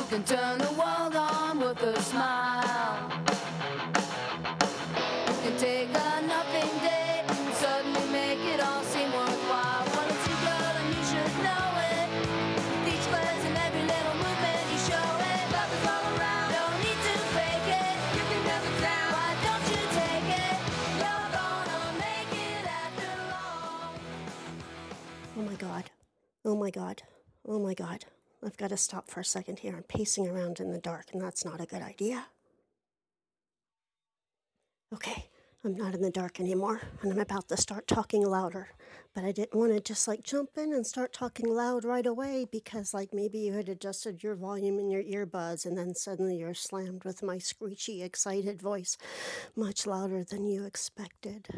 can turn the world on with a smile. You can take a nothing day and suddenly make it all seem worthwhile. Well, it's your girl and you should know it. With each glance and every little movement you show it. Love is all around, no need to fake it. You can never down, why don't you take it? You're gonna make it after all. Oh my God. Oh my God. Oh my God. I've got to stop for a second here. I'm pacing around in the dark, and that's not a good idea. Okay, I'm not in the dark anymore, and I'm about to start talking louder. But I didn't want to just jump in and start talking loud right away because maybe you had adjusted your volume in your earbuds and then suddenly you're slammed with my screechy, excited voice much louder than you expected.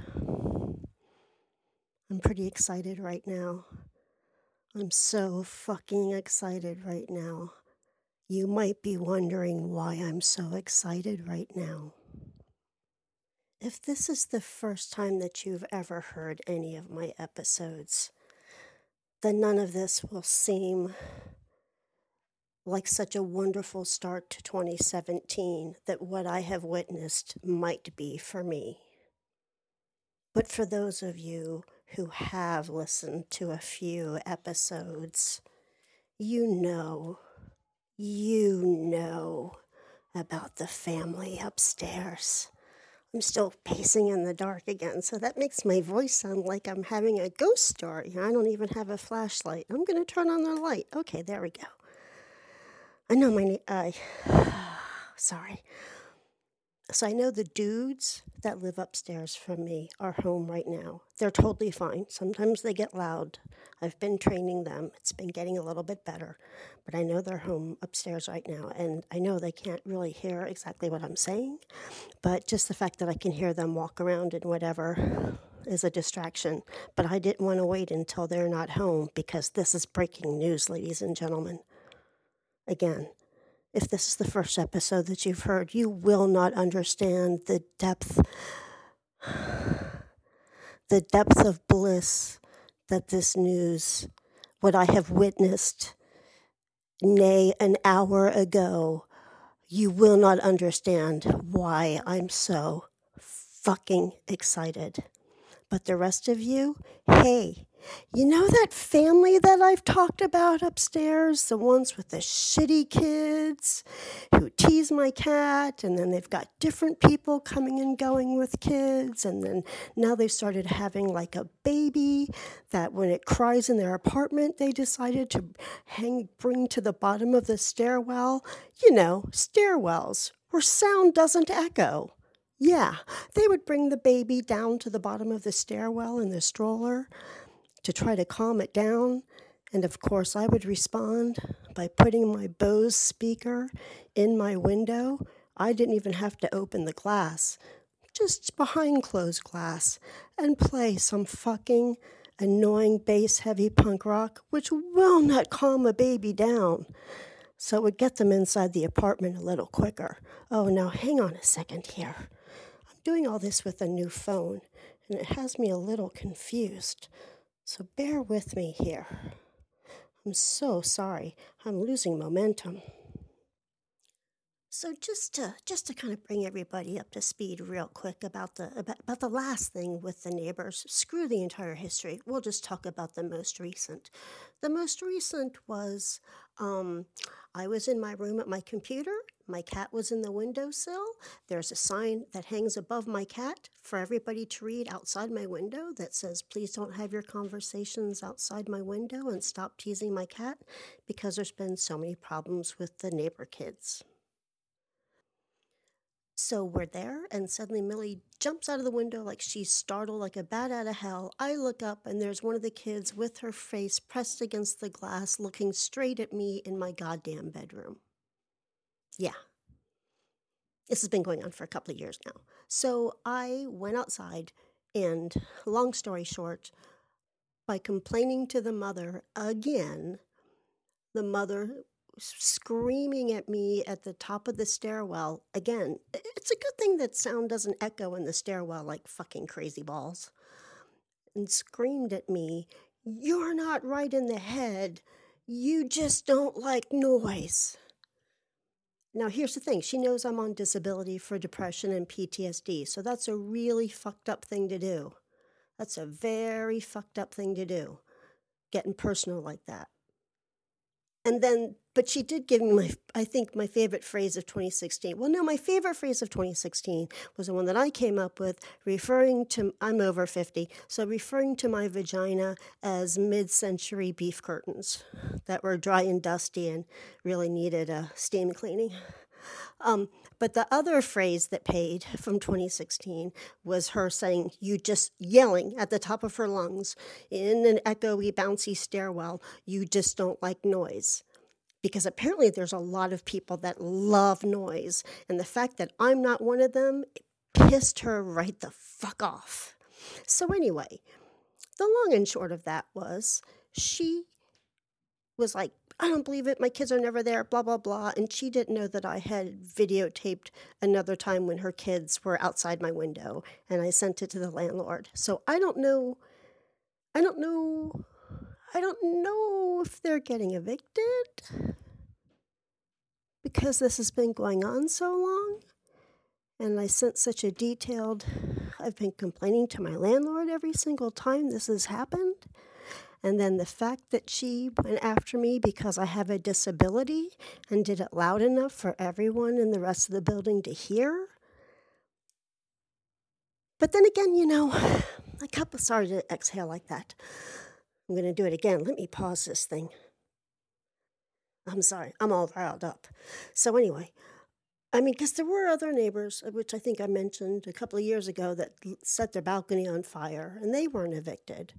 I'm pretty excited right now. I'm so fucking excited right now. You might be wondering why I'm so excited right now. If this is the first time that you've ever heard any of my episodes, then none of this will seem like such a wonderful start to 2017 that what I have witnessed might be for me. But for those of you who have listened to a few episodes, you know about the family upstairs. I'm still pacing in the dark again, so that makes my voice sound like I'm having a ghost story. I don't even have a flashlight. I'm going to turn on the light. Okay, there we go. I know sorry. So I know the dudes that live upstairs from me are home right now. They're totally fine. Sometimes they get loud. I've been training them. It's been getting a little bit better. But I know they're home upstairs right now. And I know they can't really hear exactly what I'm saying. But just the fact that I can hear them walk around and whatever is a distraction. But I didn't want to wait until they're not home because this is breaking news, ladies and gentlemen. Again, if this is the first episode that you've heard, you will not understand the depth of bliss that this news, what I have witnessed, nay, an hour ago, you will not understand why I'm so fucking excited. But the rest of you, hey, you know that family that I've talked about upstairs? The ones with the shitty kids who tease my cat, and then they've got different people coming and going with kids, and then now they've started having a baby that when it cries in their apartment, they decided to bring to the bottom of the stairwell. You know, stairwells where sound doesn't echo. Yeah, they would bring the baby down to the bottom of the stairwell in the stroller to try to calm it down. And of course, I would respond by putting my Bose speaker in my window. I didn't even have to open the glass, just behind closed glass, and play some fucking annoying bass-heavy punk rock, which will not calm a baby down. So it would get them inside the apartment a little quicker. Oh, now hang on a second here. I'm doing all this with a new phone, and it has me a little confused. So bear with me here. I'm so sorry. I'm losing momentum. So just to kind of bring everybody up to speed real quick about the last thing with the neighbors, screw the entire history. We'll just talk about the most recent. The most recent was I was in my room at my computer. My cat was in the windowsill. There's a sign that hangs above my cat for everybody to read outside my window that says, please don't have your conversations outside my window and stop teasing my cat because there's been so many problems with the neighbor kids. So we're there, and suddenly Millie jumps out of the window like she's startled, like a bat out of hell. I look up, and there's one of the kids with her face pressed against the glass, looking straight at me in my goddamn bedroom. Yeah. This has been going on for a couple of years now. So I went outside, and long story short, by complaining to the mother again, the mother screaming at me at the top of the stairwell. Again, it's a good thing that sound doesn't echo in the stairwell like fucking crazy balls. And screamed at me, "You're not right in the head. You just don't like noise." Now, here's the thing. She knows I'm on disability for depression and PTSD, so that's a really fucked up thing to do. That's a very fucked up thing to do, getting personal like that. And then, but she did give me I think my favorite phrase of 2016. Well, no, my favorite phrase of 2016 was the one that I came up with, referring to, I'm over 50, so referring to my vagina as mid-century beef curtains that were dry and dusty and really needed a steam cleaning. But the other phrase that paid from 2016 was her saying, you just yelling at the top of her lungs in an echoey, bouncy stairwell, you just don't like noise. Because apparently there's a lot of people that love noise. And the fact that I'm not one of them pissed her right the fuck off. So anyway, the long and short of that was she was like, I don't believe it, my kids are never there, blah, blah, blah. And she didn't know that I had videotaped another time when her kids were outside my window, and I sent it to the landlord. So I don't know if they're getting evicted because this has been going on so long. And I sent such a detailed, I've been complaining to my landlord every single time this has happened. And then the fact that she went after me because I have a disability and did it loud enough for everyone in the rest of the building to hear. But then again, sorry to exhale like that. I'm going to do it again. Let me pause this thing. I'm sorry. I'm all riled up. So anyway, because there were other neighbors, which I think I mentioned a couple of years ago, that set their balcony on fire, and they weren't evicted.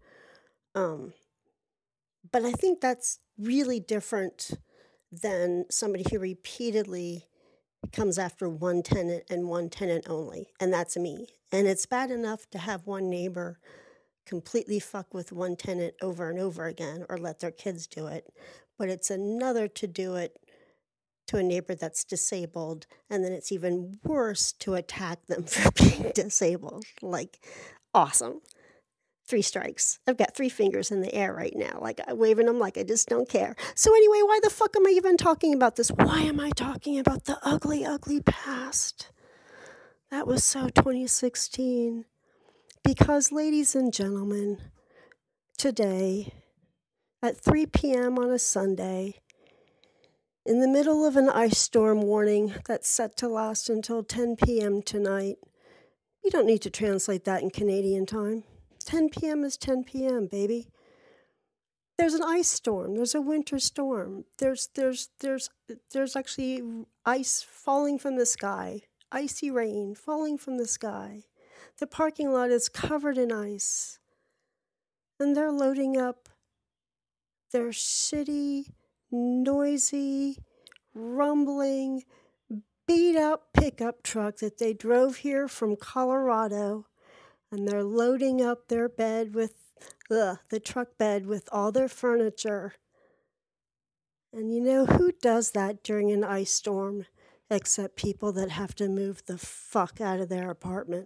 But I think that's really different than somebody who repeatedly comes after one tenant and one tenant only, and that's me. And it's bad enough to have one neighbor completely fuck with one tenant over and over again or let their kids do it, but it's another to do it to a neighbor that's disabled, and then it's even worse to attack them for being disabled. Like, awesome. 3 strikes. I've got 3 fingers in the air right now, like I'm waving them like I just don't care. So anyway, why the fuck am I even talking about this? Why am I talking about the ugly, ugly past? That was so 2016. Because, ladies and gentlemen, today at 3 p.m. on a Sunday, in the middle of an ice storm warning that's set to last until 10 p.m. tonight, you don't need to translate that in Canadian time. 10 p.m. is 10 p.m., baby. There's an ice storm. There's a winter storm. There's actually ice falling from the sky. Icy rain falling from the sky. The parking lot is covered in ice. And they're loading up their shitty, noisy, rumbling, beat-up pickup truck that they drove here from Colorado. And they're loading up their bed with, the truck bed with all their furniture. And you know who does that during an ice storm except people that have to move the fuck out of their apartment?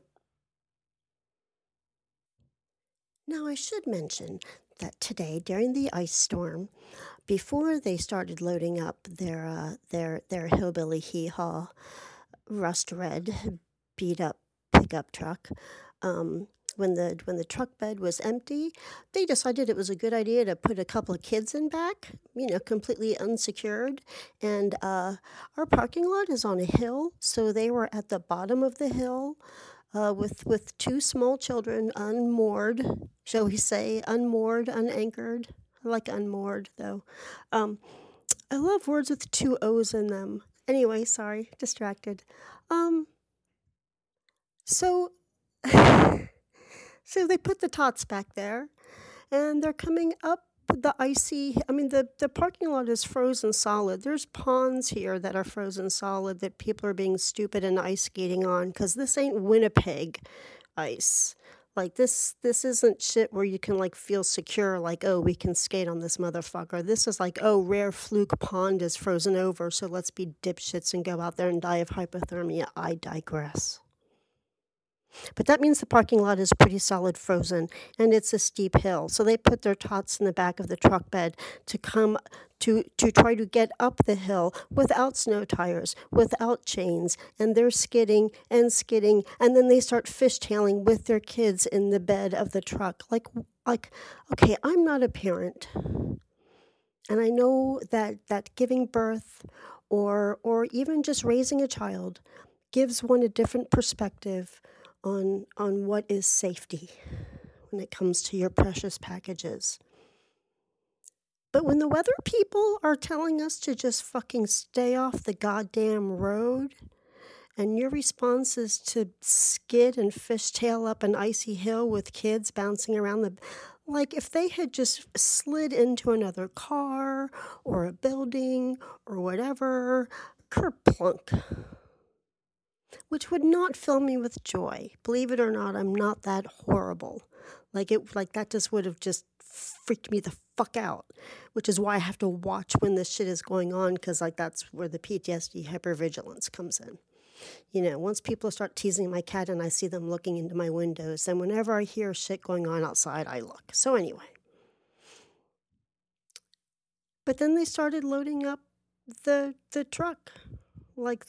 Now, I should mention that today, during the ice storm, before they started loading up their hillbilly hee-haw, rust red, beat-up pickup truck, when the truck bed was empty, they decided it was a good idea to put a couple of kids in back, completely unsecured. And our parking lot is on a hill, so they were at the bottom of the hill with 2 small children unmoored, shall we say, unmoored, unanchored. I like unmoored, though. I love words with 2 O's in them. Anyway, sorry, distracted. So they put the tots back there, and they're coming up the icy, the parking lot is frozen solid. There's ponds here that are frozen solid that people are being stupid and ice skating on, because this ain't Winnipeg ice. Like, this isn't shit where you can, feel secure, we can skate on this motherfucker. This is rare fluke pond is frozen over, so let's be dipshits and go out there and die of hypothermia. I digress. But that means the parking lot is pretty solid frozen, and it's a steep hill. So they put their tots in the back of the truck bed to come to try to get up the hill without snow tires, without chains, and they're skidding, and then they start fishtailing with their kids in the bed of the truck. Like, okay, I'm not a parent, and I know that giving birth or even just raising a child gives one a different perspective on what is safety when it comes to your precious packages. But when the weather people are telling us to just fucking stay off the goddamn road, and your response is to skid and fishtail up an icy hill with kids bouncing around like if they had just slid into another car or a building or whatever, kerplunk, which would not fill me with joy. Believe it or not, I'm not that horrible. Like that just would have just freaked me the fuck out, which is why I have to watch when this shit is going on, because like that's where the PTSD hypervigilance comes in. You know, once people start teasing my cat and I see them looking into my windows, then whenever I hear shit going on outside, I look. So anyway. But then they started loading up the truck. Like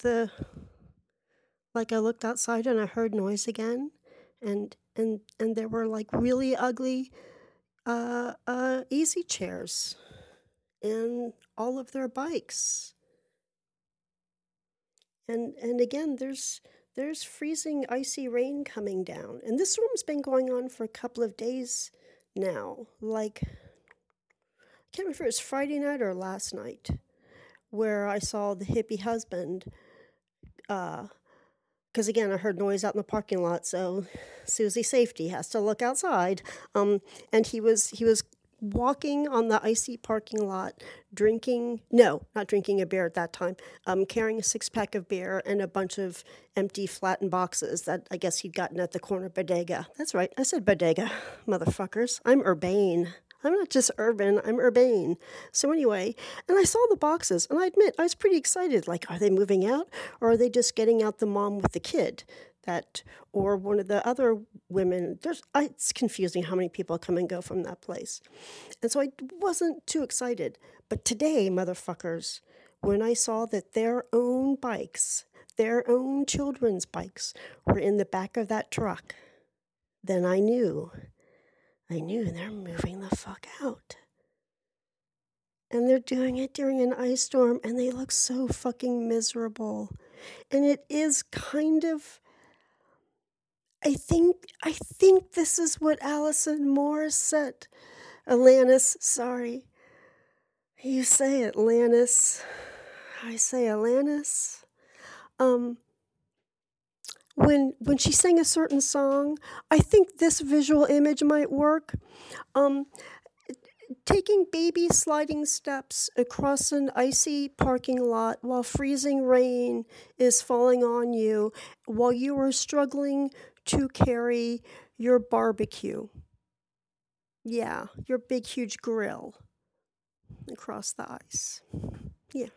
I looked outside and I heard noise again, and there were like really ugly easy chairs and all of their bikes. And again, there's freezing icy rain coming down. And this storm's been going on for a couple of days now. Like, I can't remember if it was Friday night or last night, where I saw the hippie husband, because again, I heard noise out in the parking lot, so Susie Safety has to look outside. And he was walking on the icy parking lot, not drinking a beer at that time, carrying a 6-pack of beer and a bunch of empty flattened boxes that I guess he'd gotten at the corner bodega. That's right, I said bodega, motherfuckers. I'm urbane. I'm not just urban, I'm urbane. So anyway, and I saw the boxes, and I admit, I was pretty excited. Like, are they moving out, or are they just getting out the mom with the kid? Or one of the other women, it's confusing how many people come and go from that place. And so I wasn't too excited. But today, motherfuckers, when I saw that their own bikes, their own children's bikes, were in the back of that truck, then I knew they're moving the fuck out. And they're doing it during an ice storm, and they look so fucking miserable. And it is kind of, I think this is what Alison Moore said. Alanis, sorry. You say it, Alanis. I say Alanis. When she sang a certain song, I think this visual image might work. Taking baby sliding steps across an icy parking lot while freezing rain is falling on you, while you are struggling to carry your barbecue. Yeah, your big, huge grill across the ice. Yeah.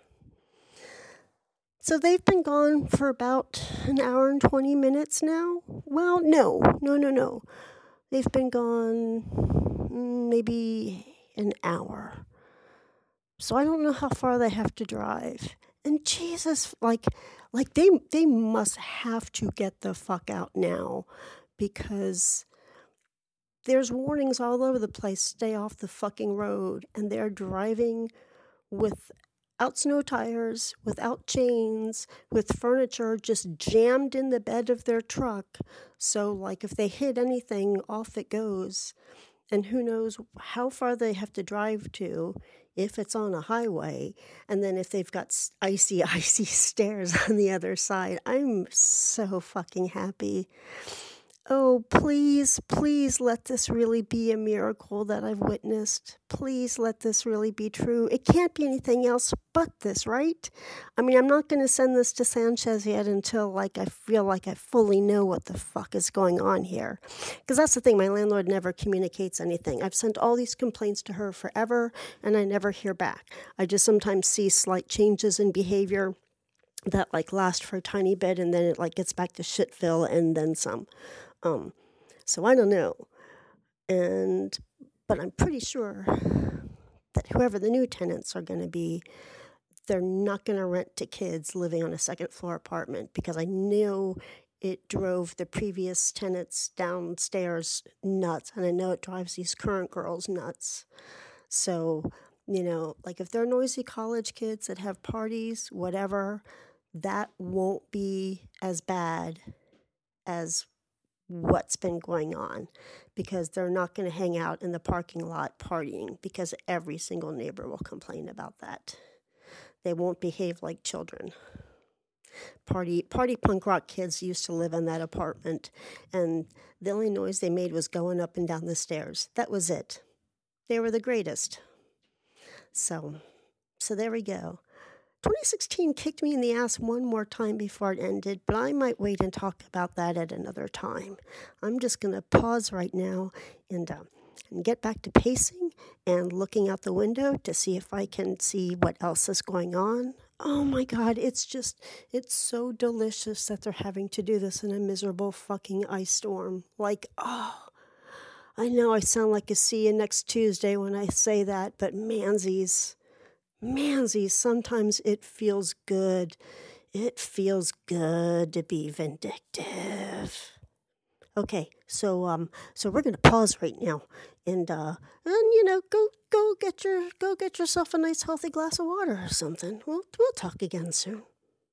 So they've been gone for about an hour and 20 minutes now. Well, no. They've been gone maybe an hour. So I don't know how far they have to drive. And Jesus, like they must have to get the fuck out now, because there's warnings all over the place, stay off the fucking road, and they're driving without snow tires, without chains, with furniture just jammed in the bed of their truck. So like if they hit anything, off it goes. And who knows how far they have to drive to, if it's on a highway, and then if they've got icy stairs on the other side. I'm so fucking happy. Oh, please let this really be a miracle that I've witnessed. Please let this really be true. It can't be anything else but this, right? I mean, I'm not going to send this to Sanchez yet until I feel like I fully know what the fuck is going on here. Because that's the thing, my landlord never communicates anything. I've sent all these complaints to her forever, and I never hear back. I just sometimes see slight changes in behavior. that like last for a tiny bit and then it like gets back to shitville and then some. So I don't know. But I'm pretty sure that whoever the new tenants are going to be, they're not going to rent to kids living on a second floor apartment, because I know it drove the previous tenants downstairs nuts, and I know it drives these current girls nuts. So, like if they're noisy college kids that have parties, whatever, that won't be as bad as what's been going on, because they're not going to hang out in the parking lot partying, because every single neighbor will complain about that. They won't behave like children. Party punk rock kids used to live in that apartment, and the only noise they made was going up and down the stairs. That was it. They were the greatest. So there we go. 2016 kicked me in the ass one more time before it ended, but I might wait and talk about that at another time. I'm just going to pause right now and get back to pacing and looking out the window to see if I can see what else is going on. Oh my God, it's so delicious that they're having to do this in a miserable fucking ice storm. Like, oh, I know I sound like a see you next Tuesday when I say that, but mansies, sometimes it feels good. It feels good to be vindictive. Okay, so we're gonna pause right now, and go get yourself a nice healthy glass of water or something. We'll talk again soon.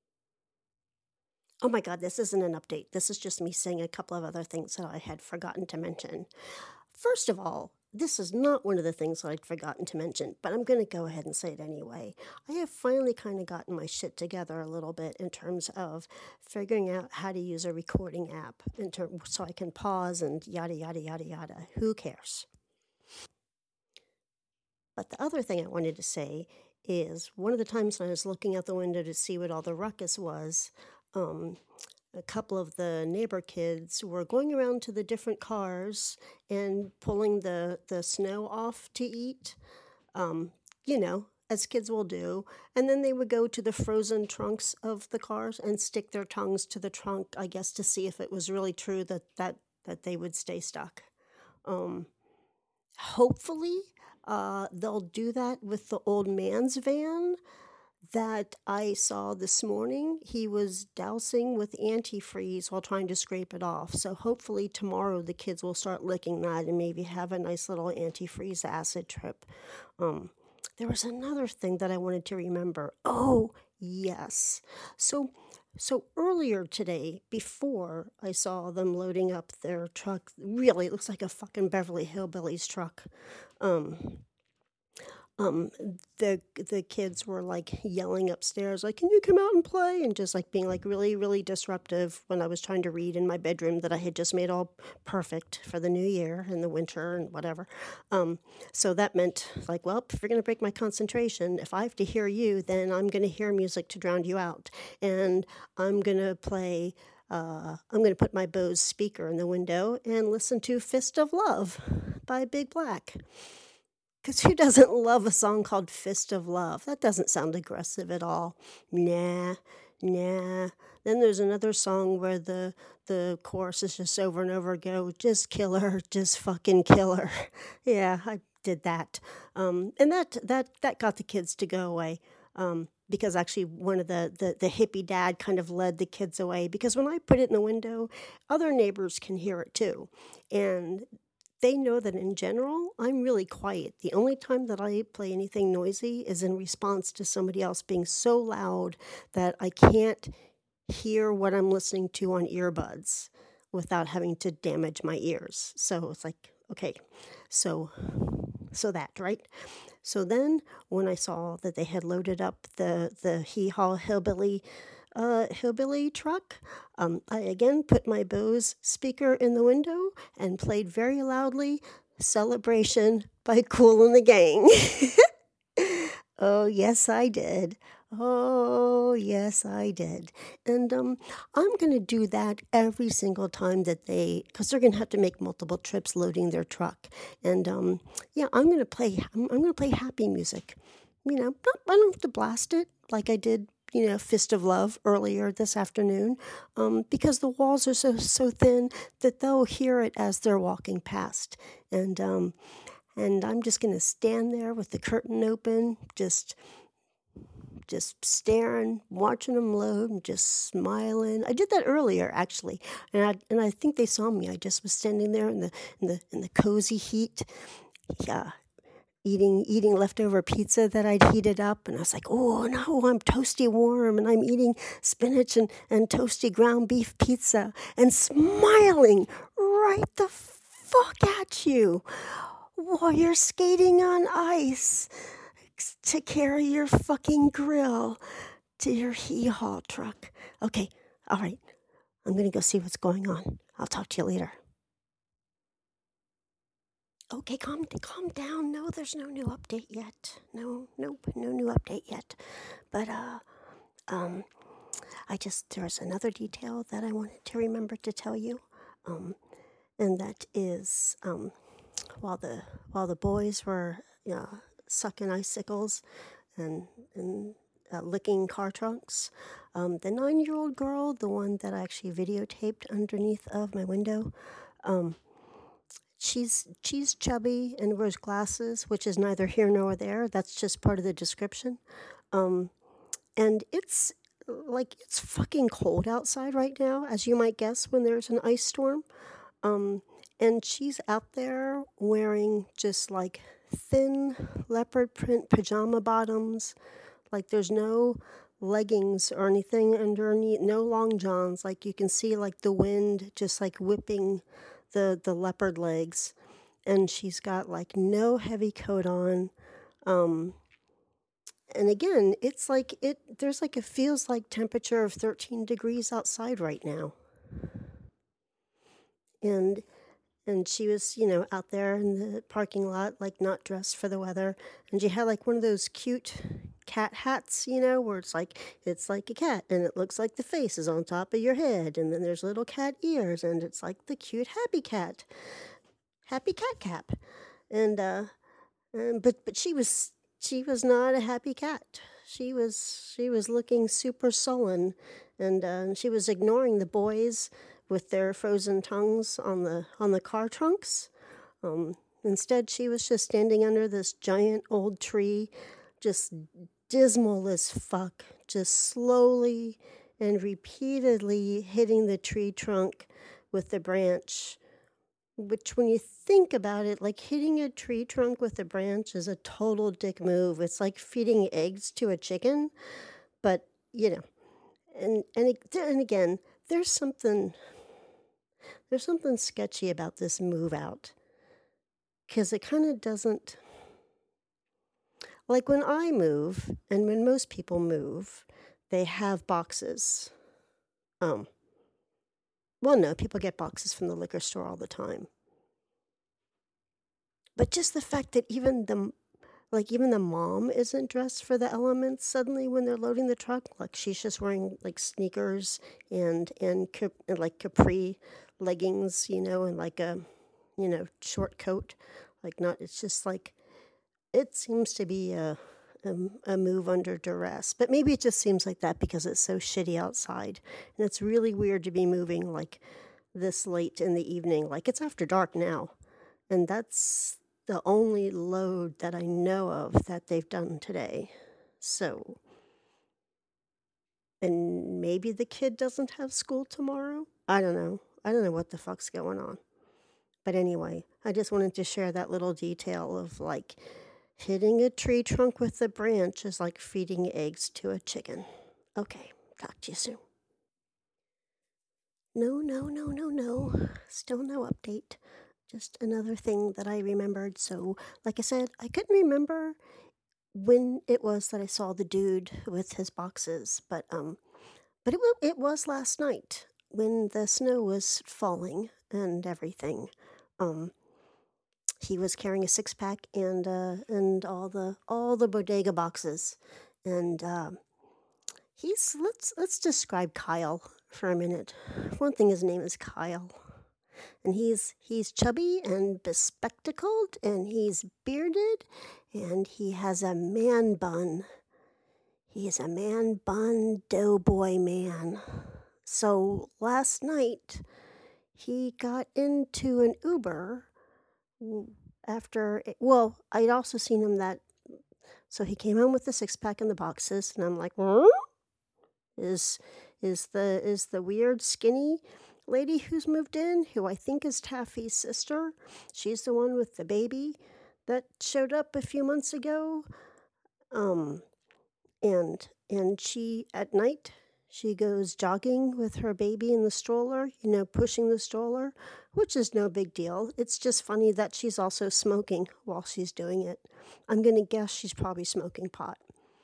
Oh my God, this isn't an update. This is just me saying a couple of other things that I had forgotten to mention. First of all, this is not one of the things that I'd forgotten to mention, but I'm going to go ahead and say it anyway. I have finally kind of gotten my shit together a little bit in terms of figuring out how to use a recording app so I can pause and yada, yada, yada, yada. Who cares? But the other thing I wanted to say is one of the times when I was looking out the window to see what all the ruckus was, a couple of the neighbor kids were going around to the different cars and pulling the snow off to eat, as kids will do. And then they would go to the frozen trunks of the cars and stick their tongues to the trunk, I guess, to see if it was really true that they would stay stuck. Hopefully, they'll do that with the old man's van that I saw this morning. He was dousing with antifreeze while trying to scrape it off. So hopefully tomorrow the kids will start licking that and maybe have a nice little antifreeze acid trip. There was another thing that I wanted to remember. Oh, yes. So earlier today, before I saw them loading up their truck, really, it looks like a fucking Beverly Hillbillies truck. The kids were like yelling upstairs, like, "Can you come out and play?" And just like being like really, really disruptive when I was trying to read in my bedroom that I had just made all perfect for the new year and the winter and whatever. So that meant like, well, if you're going to break my concentration, if I have to hear you, then I'm going to hear music to drown you out. And I'm going to play, I'm going to put my Bose speaker in the window and listen to Fist of Love by Big Black. Because who doesn't love a song called Fist of Love? That doesn't sound aggressive at all. Nah. Then there's another song where the chorus is just over and over again, just kill her, just fucking kill her. Yeah, I did that. And that got the kids to go away. Because actually one of the hippie dad kind of led the kids away. Because when I put it in the window, other neighbors can hear it too. And they know that in general, I'm really quiet. The only time that I play anything noisy is in response to somebody else being so loud that I can't hear what I'm listening to on earbuds without having to damage my ears. So it's like, okay, so that, right? So then when I saw that they had loaded up the Hee-Haw hillbilly truck, I again put my Bose speaker in the window and played very loudly Celebration by Kool and the Gang. Oh, yes, I did. Oh, yes, I did. And I'm going to do that every single time that because they're going to have to make multiple trips loading their truck. And I'm going to play happy music. I don't have to blast it like I did fist of love earlier this afternoon, because the walls are so thin that they'll hear it as they're walking past. And I'm just going to stand there with the curtain open, just staring, watching them load, and just smiling. I did that earlier, actually, and I think they saw me. I just was standing there in the cozy heat, yeah, eating leftover pizza that I'd heated up, and I was like, oh no, I'm toasty warm, and I'm eating spinach and toasty ground beef pizza, and smiling right the fuck at you while you're skating on ice to carry your fucking grill to your hee-haw truck. Okay, all right. I'm going to go see what's going on. I'll talk to you later. Okay, calm down. No, there's no new update yet. No new update yet. But, there's another detail that I wanted to remember to tell you. And that is, while the boys were sucking icicles and licking car trunks, the 9-year-old girl, the one that I actually videotaped underneath of my window, she's chubby and wears glasses, which is neither here nor there. That's just part of the description. And it's fucking cold outside right now, as you might guess when there's an ice storm. And she's out there wearing just like thin leopard print pajama bottoms. Like there's no leggings or anything underneath, no long johns. Like you can see like the wind just like whipping the leopard legs. And she's got like no heavy coat on. And again, it's like there's like, it feels like temperature of 13 degrees outside right now. And she was, out there in the parking lot, like not dressed for the weather. And she had like one of those cute cat hats, where it's like a cat and it looks like the face is on top of your head. And then there's little cat ears and it's like the cute happy cat cap. And, but she was not a happy cat. She was looking super sullen and she was ignoring the boys with their frozen tongues on the car trunks. Instead, she was just standing under this giant old tree, just dismal as fuck, just slowly and repeatedly hitting the tree trunk with the branch, which when you think about it, like hitting a tree trunk with a branch is a total dick move. It's like feeding eggs to a chicken, but, and again, there's something sketchy about this move out, because it kind of doesn't, like when I move and when most people move, they have boxes. Well, no, people get boxes from the liquor store all the time. But just the fact that even the mom isn't dressed for the elements suddenly when they're loading the truck, like she's just wearing like sneakers and like capri leggings, and like a, short coat, like not, it's just like, it seems to be a move under duress, but maybe it just seems like that because it's so shitty outside, and it's really weird to be moving like this late in the evening, like it's after dark now, and that's the only load that I know of that they've done today. So, and maybe the kid doesn't have school tomorrow. I don't know what the fuck's going on. But anyway, I just wanted to share that little detail of like hitting a tree trunk with a branch is like feeding eggs to a chicken. Okay, talk to you soon. No. Still no update. Just another thing that I remembered. So, like I said, I couldn't remember when it was that I saw the dude with his boxes, but it was last night when the snow was falling and everything. He was carrying a 6-pack and all the bodega boxes, and let's describe Kyle for a minute. One thing, his name is Kyle, and he's chubby and bespectacled, and he's bearded, and he has a man bun. He's a man bun doughboy man. So last night, he got into an Uber after, well, I'd also seen him that, so he came home with the six pack and the boxes, and I'm like, is the weird skinny lady who's moved in, who I think is Taffy's sister. She's the one with the baby that showed up a few months ago. And she at night she goes jogging with her baby in the stroller, pushing the stroller, which is no big deal. It's just funny that she's also smoking while she's doing it. I'm gonna guess she's probably smoking pot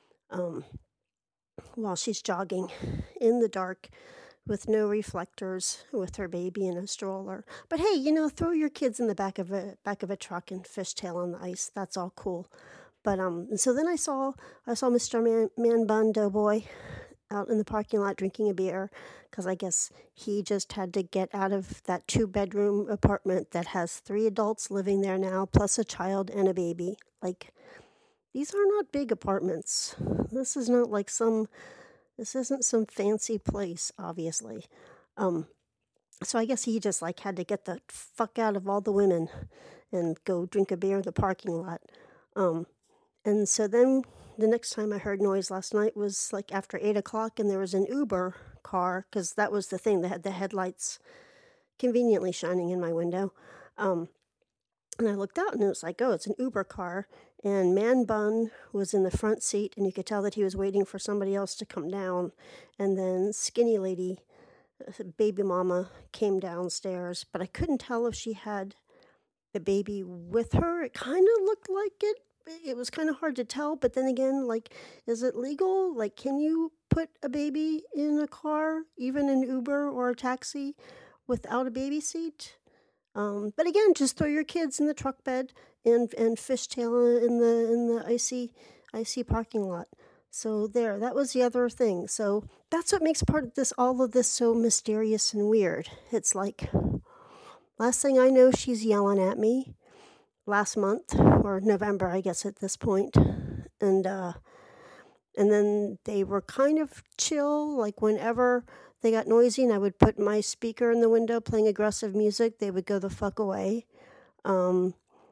while she's jogging in the dark with no reflectors with her baby in a stroller. But hey, throw your kids in the back of a truck and fishtail on the ice. That's all cool. But so then I saw Mr. Man Bun Doughboy out in the parking lot drinking a beer, because I guess he just had to get out of that 2-bedroom apartment that has 3 adults living there now, plus a child and a baby. Like, these are not big apartments. This is not like this isn't some fancy place, obviously. So I guess he just had to get the fuck out of all the women and go drink a beer in the parking lot. And so then the next time I heard noise last night was after 8 o'clock, and there was an Uber car, because that was the thing that had the headlights conveniently shining in my window. And I looked out, and it was it's an Uber car, and Man Bun was in the front seat, and you could tell that he was waiting for somebody else to come down. And then Skinny Lady, baby mama, came downstairs, but I couldn't tell if she had the baby with her. It kind of looked like it. It was kind of hard to tell, but then again, is it legal? Can you put a baby in a car, even an Uber or a taxi, without a baby seat? But again, just throw your kids in the truck bed and fishtail in the icy parking lot. So that was the other thing. So that's what makes all of this so mysterious and weird. It's last thing I know, she's yelling at me. Last month, or November, I guess at this point, and then they were kind of chill. Whenever they got noisy, and I would put my speaker in the window playing aggressive music, they would go the fuck away, and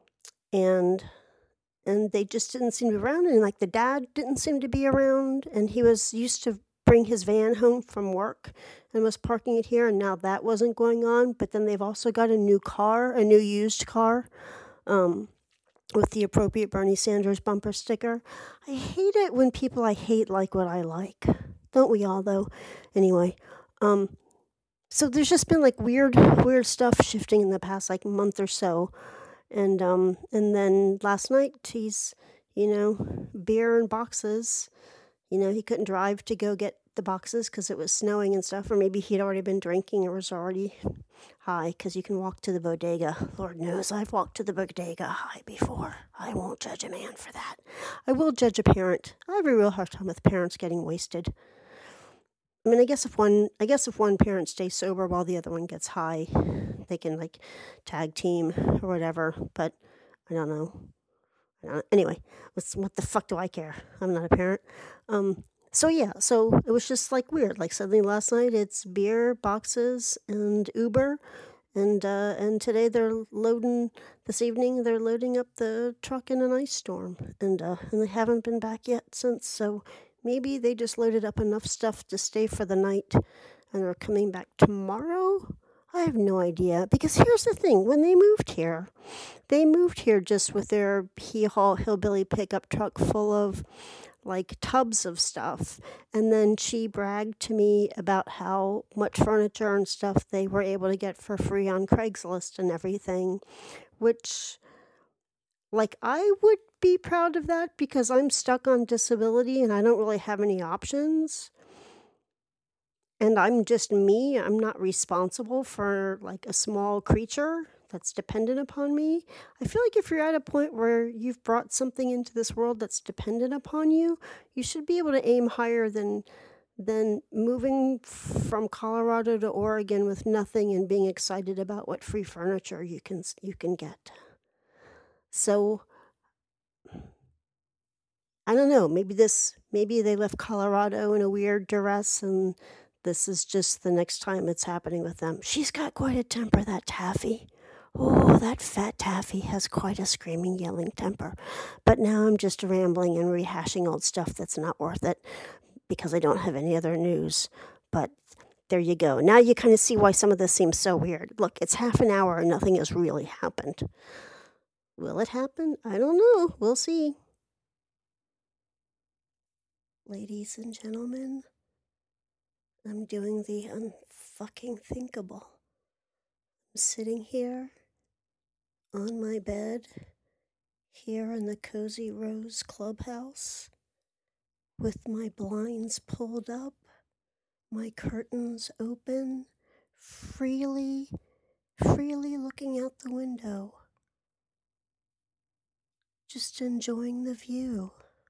they just didn't seem to be around. And the dad didn't seem to be around, and he was used to bring his van home from work and was parking it here, and now that wasn't going on. But then they've also got a new used car. With the appropriate Bernie Sanders bumper sticker. I hate it when people I hate like what I like. Don't we all, though? Anyway, so there's just been weird stuff shifting in the past month or so. And then last night he's, beer and boxes. He couldn't drive to go get the boxes because it was snowing and stuff, or maybe he'd already been drinking or was already high, because you can walk to the bodega. Lord knows I've walked to the bodega high before. I won't judge a man for that. I will judge a parent. I have a real hard time with parents getting wasted. I mean, I guess if one parent stays sober while the other one gets high, they can tag team or whatever, but I don't know. Anyway, what the fuck do I care? I'm not a parent. So it was just weird. Suddenly last night it's beer, boxes, and Uber, and today this evening they're loading up the truck in an ice storm, and they haven't been back yet since. So maybe they just loaded up enough stuff to stay for the night, and are coming back tomorrow. I have no idea, because here's the thing: when they moved here just with their hillbilly pickup truck full of tubs of stuff, and then she bragged to me about how much furniture and stuff they were able to get for free on Craigslist and everything, which I would be proud of that, because I'm stuck on disability and I don't really have any options. And I'm just me. I'm not responsible for a small creature that's dependent upon me. I feel if you're at a point where you've brought something into this world that's dependent upon you, you should be able to aim higher than moving from Colorado to Oregon with nothing and being excited about what free furniture you can get. So I don't know. Maybe they left Colorado in a weird duress, and this is just the next time it's happening with them. She's got quite a temper, that Taffy. Oh, that fat Taffy has quite a screaming, yelling temper. But now I'm just rambling and rehashing old stuff that's not worth it because I don't have any other news. But there you go. Now you kind of see why some of this seems so weird. Look, it's half an hour and nothing has really happened. Will it happen? I don't know. We'll see. Ladies and gentlemen, I'm doing the unfucking thinkable. I'm sitting here on my bed here in the Cozy Rose Clubhouse with my blinds pulled up, my curtains open, freely looking out the window, just enjoying the view.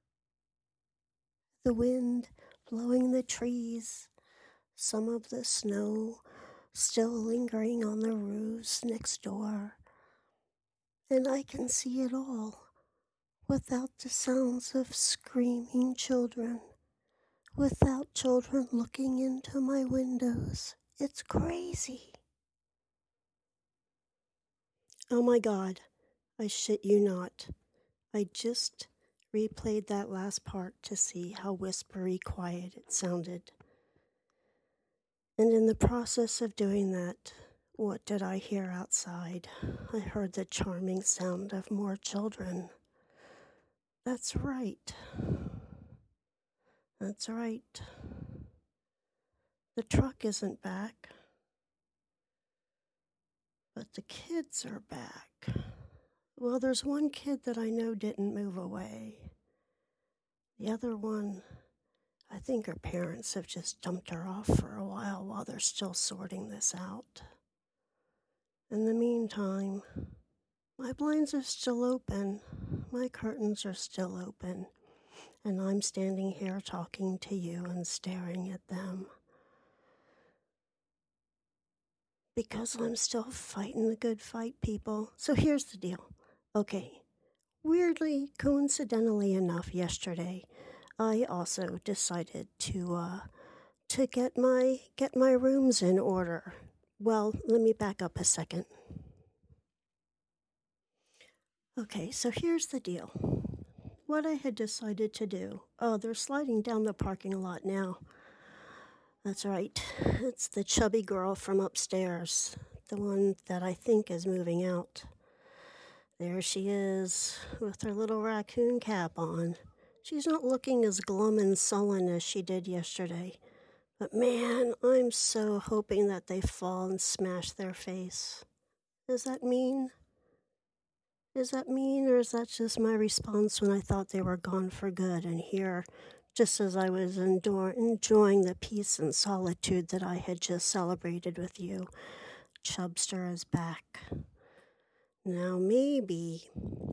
The wind blowing the trees, some of the snow still lingering on the roofs next door. And I can see it all without the sounds of screaming children, without children looking into my windows. It's crazy. Oh my God, I shit you not. I just replayed that last part to see how whispery quiet it sounded. And in the process of doing that, what did I hear outside? I heard the charming sound of more children. That's right. That's right. The truck isn't back, but the kids are back. Well, there's one kid that I know didn't move away. The other one, I think her parents have just dumped her off for a while they're still sorting this out. In the meantime, my blinds are still open, my curtains are still open, and I'm standing here talking to you and staring at them. Because I'm still fighting the good fight, people. So here's the deal. Okay, weirdly, coincidentally enough, yesterday, I also decided to get my rooms in order. Well, let me back up a second. Okay, so here's the deal. What I had decided to do. Oh, they're sliding down the parking lot now. That's right. It's the chubby girl from upstairs, the one that I think is moving out. There she is, with her little raccoon cap on. She's not looking as glum and sullen as she did yesterday. But man, I'm so hoping that they fall and smash their face. Is that mean? Is that mean, or is that just my response when I thought they were gone for good? And here, just as I was enjoying the peace and solitude that I had just celebrated with you, Chubster is back. Now maybe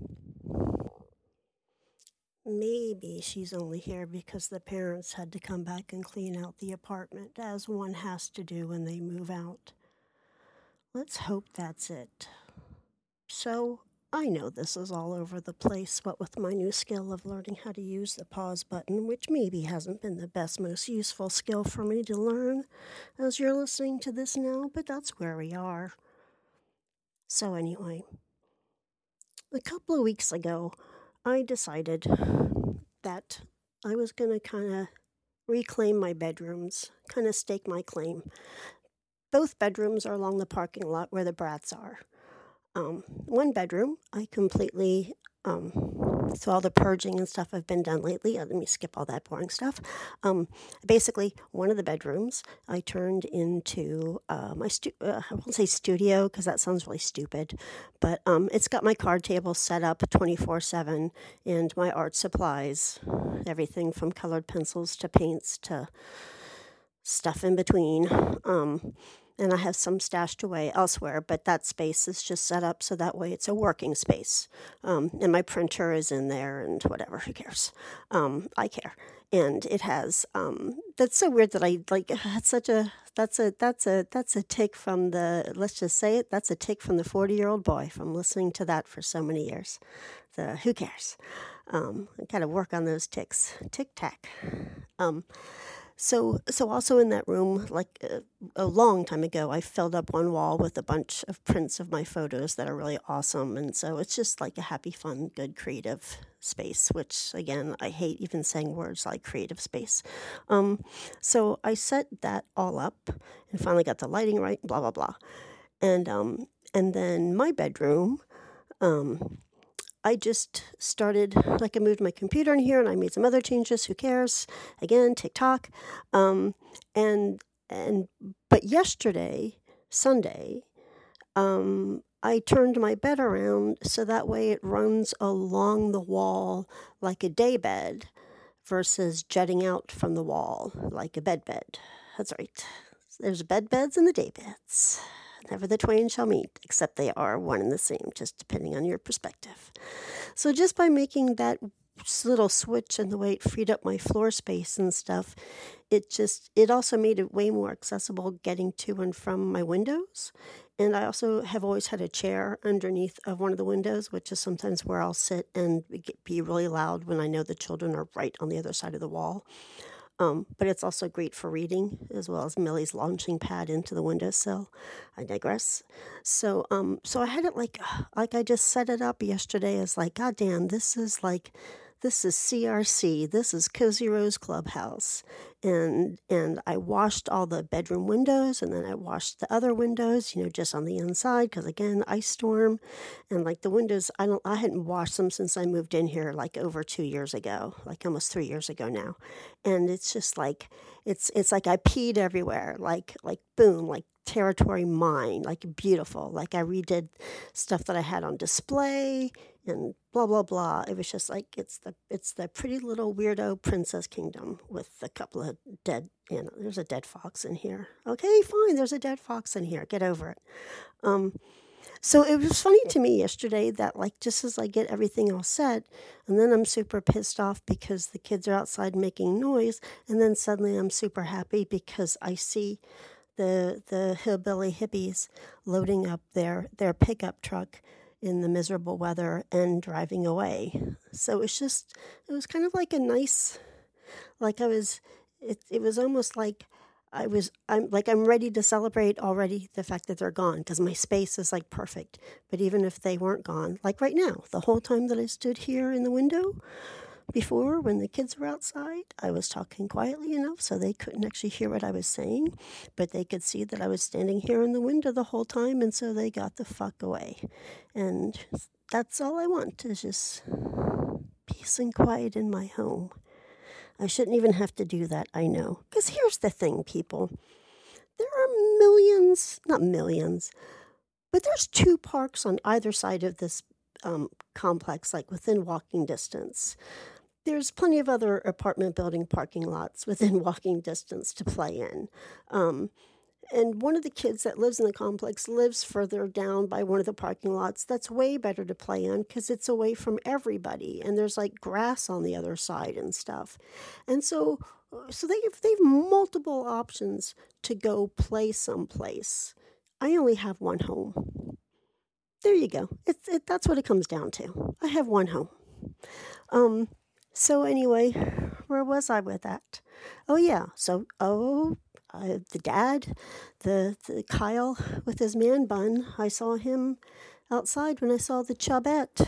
she's only here because the parents had to come back and clean out the apartment, as one has to do when they move out. Let's hope that's it. So, I know this is all over the place, what with my new skill of learning how to use the pause button, which maybe hasn't been the best, most useful skill for me to learn as you're listening to this now, but that's where we are. So anyway, a couple of weeks ago, I decided that I was going to kind of reclaim my bedrooms, kind of stake my claim. Both bedrooms are along the parking lot where the brats are. One bedroom, I completely, so all the purging and stuff have been done lately. Let me skip all that boring stuff. Basically, one of the bedrooms I turned into I won't say studio because that sounds really stupid, but it's got my card table set up 24/7 and my art supplies, everything from colored pencils to paints to stuff in between. And I have some stashed away elsewhere, but that space is just set up so that way it's a working space. And my printer is in there and whatever, who cares? I care. And it has, that's so weird that I like, that's a take from let's just say it, that's a take from the 40-year-old boy from listening to that for so many years. Who cares? I got to work on those ticks. Tic tac. Um, so also in that room, like a long time ago, I filled up one wall with a bunch of prints of my photos that are really awesome. And so it's just like a happy, fun, good, creative space, which again, I hate even saying words like creative space. So I set that all up and finally got the lighting right, blah, blah, blah. And then my bedroom, I just started, like I moved my computer in here and I made some other changes. Who cares? Again, TikTok. But yesterday, Sunday, I turned my bed around so that way it runs along the wall like a day bed versus jutting out from the wall like a bed. That's right. There's beds and the day beds. Never the twain shall meet, except they are one and the same, just depending on your perspective. So just by making that little switch and the way it freed up my floor space and stuff, it also made it way more accessible getting to and from my windows. And I also have always had a chair underneath of one of the windows, which is sometimes where I'll sit and be really loud when I know the children are right on the other side of the wall. But it's also great for reading, as well as Millie's launching pad into the windowsill. I digress. So I had it like I just set it up yesterday as like, God damn, this is CRC. This is Cozy Rose Clubhouse. And I washed all the bedroom windows, and then I washed the other windows, just on the inside, because again, ice storm. And like the windows, I hadn't washed them since I moved in here like over 2 years ago, like almost 3 years ago now. And it's just like, it's like I peed everywhere, like boom, like territory mine, like beautiful. Like I redid stuff that I had on display and blah, blah, blah. It was just like, it's the pretty little weirdo princess kingdom with a couple of dead, there's a dead fox in here. Okay, fine, there's a dead fox in here. Get over it. So it was funny to me yesterday that like just as I get everything all set, and then I'm super pissed off because the kids are outside making noise, and then suddenly I'm super happy because I see the hillbilly hippies loading up their pickup truck in the miserable weather and driving away. So it was kind of like a nice, like it was almost like I'm ready to celebrate already the fact that they're gone because my space is like perfect. But even if they weren't gone, like right now, the whole time that I stood here in the window before when the kids were outside, I was talking quietly enough so they couldn't actually hear what I was saying, but they could see that I was standing here in the window the whole time, and so they got the fuck away. And that's all I want is just peace and quiet in my home. I shouldn't even have to do that, I know. Because here's the thing, people. There are not millions, but there's 2 parks on either side of this complex, like within walking distance. There's plenty of other apartment building parking lots within walking distance to play in. And one of the kids that lives in the complex lives further down by one of the parking lots. That's way better to play in because it's away from everybody. And there's like grass on the other side and stuff. And so they've multiple options to go play someplace. I only have one home. There you go. That's what it comes down to. I have one home. So anyway, where was I with that? Oh yeah. So the dad, the Kyle with his man bun. I saw him outside when I saw the Chubette.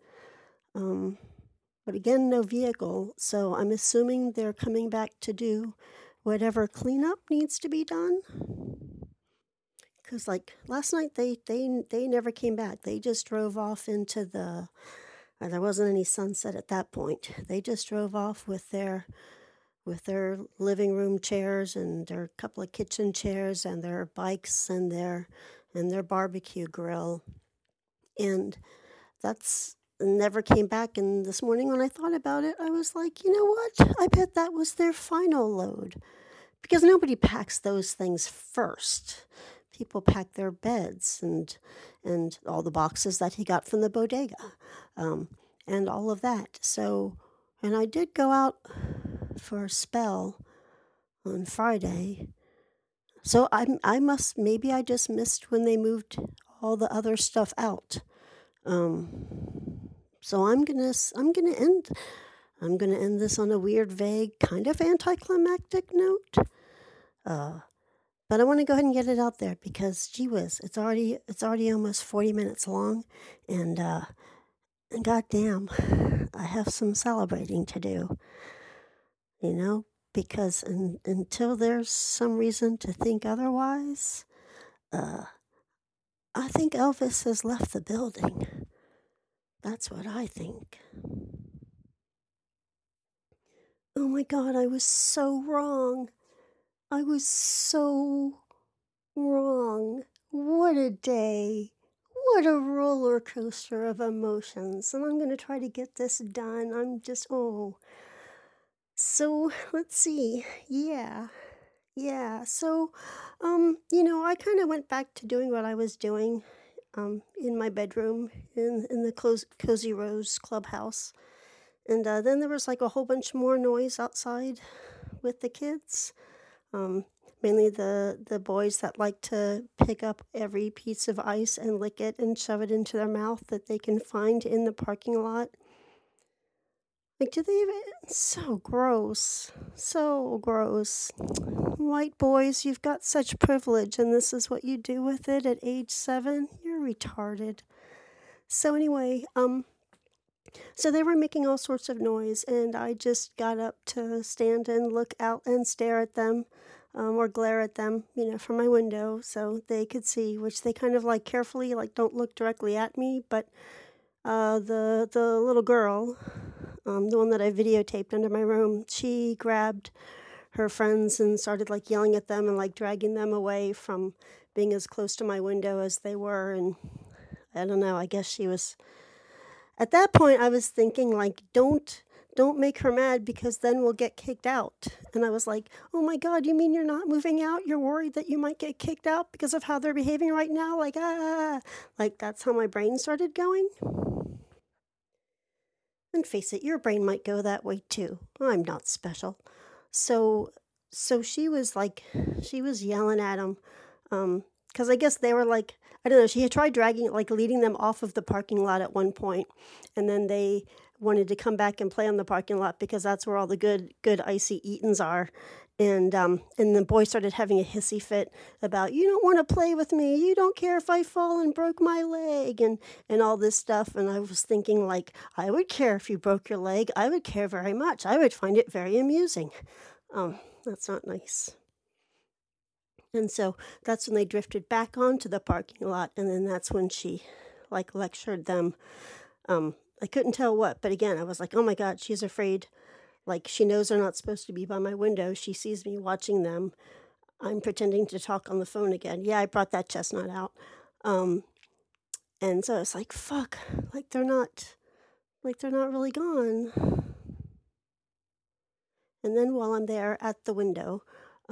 But again, no vehicle. So I'm assuming they're coming back to do whatever cleanup needs to be done. Because like last night, they never came back. They just drove off into there wasn't any sunset at that point. They just drove off with their living room chairs and their couple of kitchen chairs and their bikes and their barbecue grill. And that's never came back. And this morning when I thought about it, I was like, you know what? I bet that was their final load. Because nobody packs those things first. People pack their beds and all the boxes that he got from the bodega, and all of that. So, and I did go out for a spell on Friday. So maybe I just missed when they moved all the other stuff out. So I'm gonna end this on a weird, vague, kind of anticlimactic note. But I want to go ahead and get it out there because, gee whiz, it's already almost 40 minutes long, and goddamn, I have some celebrating to do. You know, because until there's some reason to think otherwise, I think Elvis has left the building. That's what I think. Oh my God, I was so wrong. I was so wrong. What a day. What a roller coaster of emotions. And I'm going to try to get this done. So let's see. Yeah. So, I kind of went back to doing what I was doing in my bedroom in the Cozy Rose clubhouse. And then there was like a whole bunch more noise outside with the kids. Mainly the boys that like to pick up every piece of ice and lick it and shove it into their mouth that they can find in the parking lot. Like, do they even? So gross. So gross. White boys, you've got such privilege, and this is what you do with it at age 7? You're retarded. So anyway, so they were making all sorts of noise, and I just got up to stand and look out and stare at them, or glare at them, from my window so they could see, which they kind of like carefully, like don't look directly at me, but the little girl, the one that I videotaped under my room, she grabbed her friends and started like yelling at them and like dragging them away from being as close to my window as they were. And I don't know, I guess she was, at that point I was thinking like, don't make her mad because then we'll get kicked out. And I was like, oh my God, you mean you're not moving out? You're worried that you might get kicked out because of how they're behaving right now? Like, like that's how my brain started going. And face it, your brain might go that way too. I'm not special. So she was yelling at them, because I guess they were like, I don't know, she had tried leading them off of the parking lot at one point, and then they wanted to come back and play on the parking lot because that's where all the good icy Eatons are. And the boy started having a hissy fit about, you don't want to play with me, you don't care if I fall and broke my leg, and all this stuff. And I was thinking, like, I would care if you broke your leg. I would care very much. I would find it very amusing. That's not nice. And so that's when they drifted back onto the parking lot, and then that's when she, like, lectured them. I couldn't tell what, but again, I was like, oh my God, she's afraid. Like, she knows they're not supposed to be by my window. She sees me watching them. I'm pretending to talk on the phone again. Yeah, I brought that chestnut out. And so it's like, fuck, like they're not really gone. And then while I'm there at the window,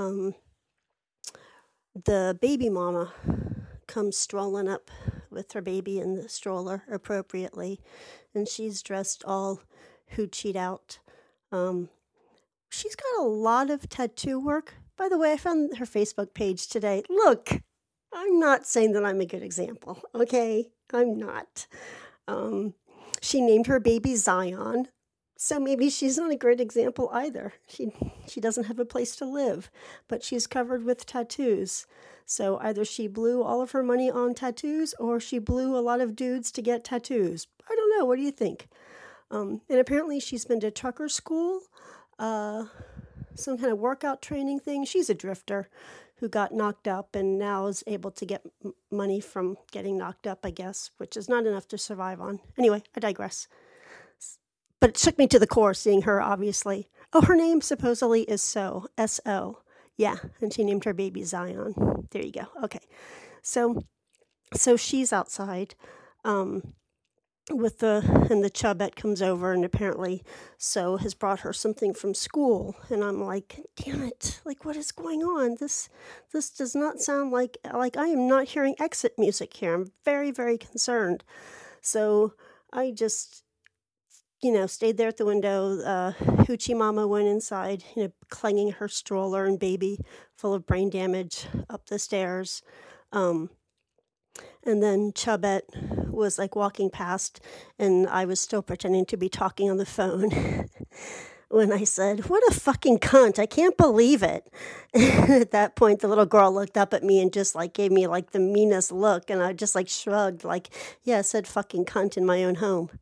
the baby mama comes strolling up with her baby in the stroller appropriately, and she's dressed all hoochied out. She's got a lot of tattoo work. By the way, I found her Facebook page today. Look, I'm not saying that I'm a good example, okay? I'm not. She named her baby Zion, so maybe she's not a great example either. She doesn't have a place to live, but she's covered with tattoos. So either she blew all of her money on tattoos or she blew a lot of dudes to get tattoos. I don't know. What do you think? And apparently she's been to trucker school, some kind of workout training thing. She's a drifter who got knocked up and now is able to get money from getting knocked up, I guess, which is not enough to survive on. Anyway, I digress. But it shook me to the core seeing her, obviously. Oh, her name supposedly is So, S-O. Yeah, and she named her baby Zion. There you go. Okay. So she's outside. And the chubette comes over, and apparently So has brought her something from school, and I'm like, damn it, like, what is going on? This does not sound like I am not hearing exit music here. I'm very, very concerned. So I just, stayed there at the window. Hoochie Mama went inside, clanging her stroller and baby full of brain damage up the stairs. And then Chubette was like walking past, and I was still pretending to be talking on the phone when I said, "What a fucking cunt. I can't believe it." At that point, the little girl looked up at me and just like gave me like the meanest look. And I just like shrugged, like, yeah, I said fucking cunt in my own home.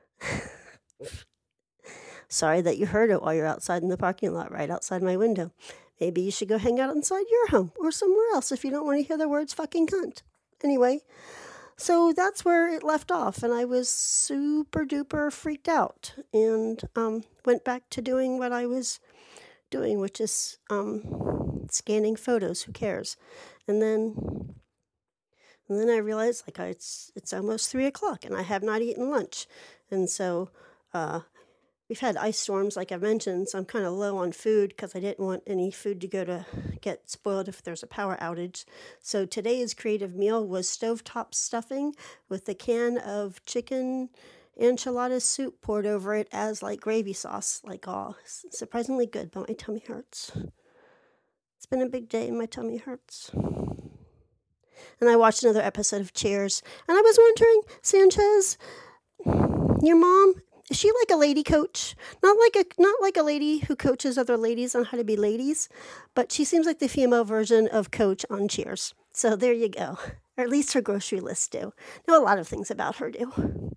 Sorry that you heard it while you're outside in the parking lot, right outside my window. Maybe you should go hang out inside your home or somewhere else if you don't want to hear the words fucking cunt. Anyway, so that's where it left off, and I was super duper freaked out and went back to doing what I was doing, which is scanning photos. Who cares? And then I realized like it's almost 3:00 and I have not eaten lunch, and so we've had ice storms, like I mentioned, so I'm kind of low on food because I didn't want any food to go to get spoiled if there's a power outage. So today's creative meal was stovetop stuffing with a can of chicken enchilada soup poured over it as like gravy sauce. Like, oh, surprisingly good, but my tummy hurts. It's been a big day and my tummy hurts. And I watched another episode of Cheers, and I was wondering, Sanchez, your mom, is she like a lady coach? Not like a lady who coaches other ladies on how to be ladies, but she seems like the female version of Coach on Cheers. So there you go. Or at least her grocery lists do. Know a lot of things about her do.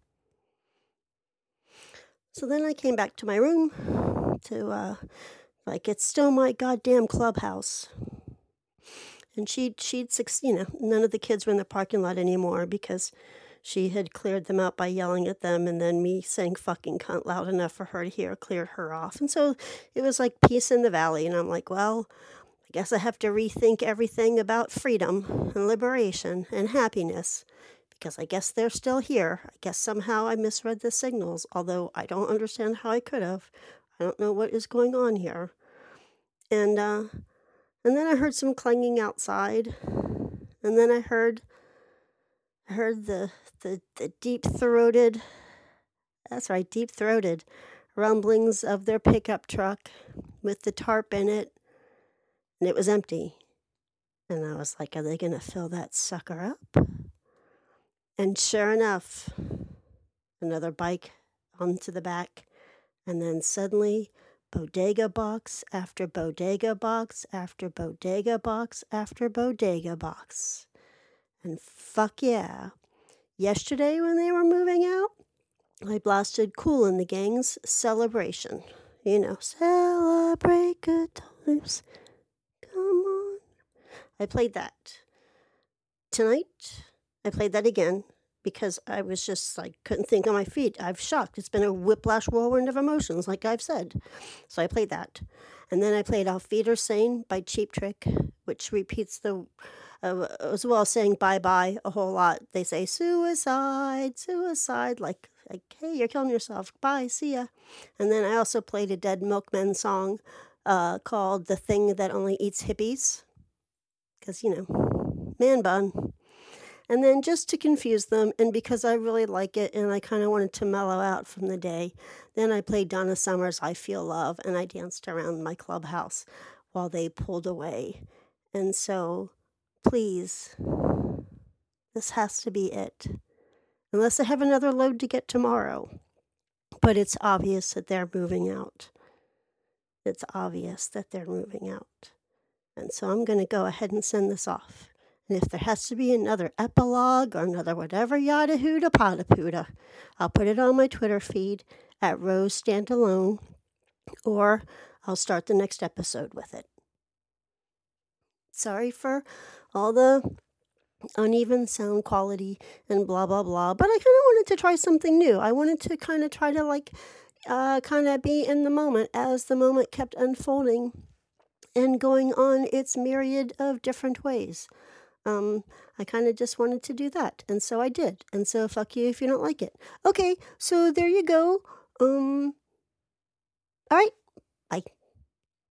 So then I came back to my room to like, it's still my goddamn clubhouse. And she'd none of the kids were in the parking lot anymore because she had cleared them out by yelling at them, and then me saying fucking cunt loud enough for her to hear cleared her off. And so it was like peace in the valley. And I'm like, well, I guess I have to rethink everything about freedom and liberation and happiness, because I guess they're still here. I guess somehow I misread the signals, although I don't understand how I could have. I don't know what is going on here. And then I heard some clanging outside, and then I heard the deep-throated, that's right, deep-throated rumblings of their pickup truck with the tarp in it, and it was empty. And I was like, are they going to fill that sucker up? And sure enough, another bike onto the back, and then suddenly bodega box after bodega box after bodega box after bodega box. And fuck yeah. Yesterday when they were moving out, I blasted Kool and the Gang's Celebration. You know, celebrate good times. Come on. I played that. Tonight, I played that again because I was just like, couldn't think on my feet. I'm shocked. It's been a whiplash whirlwind of emotions, like I've said. So I played that. And then I played Auf Wiedersehen by Cheap Trick, which repeats the, as well as saying bye-bye a whole lot. They say suicide, suicide, like, hey, you're killing yourself. Bye, see ya. And then I also played a Dead Milkmen song called The Thing That Only Eats Hippies. Because, you know, man bun. And then just to confuse them, and because I really like it and I kind of wanted to mellow out from the day, then I played Donna Summer's I Feel Love, and I danced around my clubhouse while they pulled away. And so, please, this has to be it. Unless I have another load to get tomorrow. But it's obvious that they're moving out. It's obvious that they're moving out. And so I'm going to go ahead and send this off. And if there has to be another epilogue or another whatever yada hooda pada pooda, I'll put it on my Twitter feed at Rose Standalone, or I'll start the next episode with it. Sorry for all the uneven sound quality and blah, blah, blah, but I kind of wanted to try something new. I wanted to kind of try to like kind of be in the moment as the moment kept unfolding and going on its myriad of different ways. I kind of just wanted to do that, and so I did. And so fuck you if you don't like it. Okay, so there you go. All right.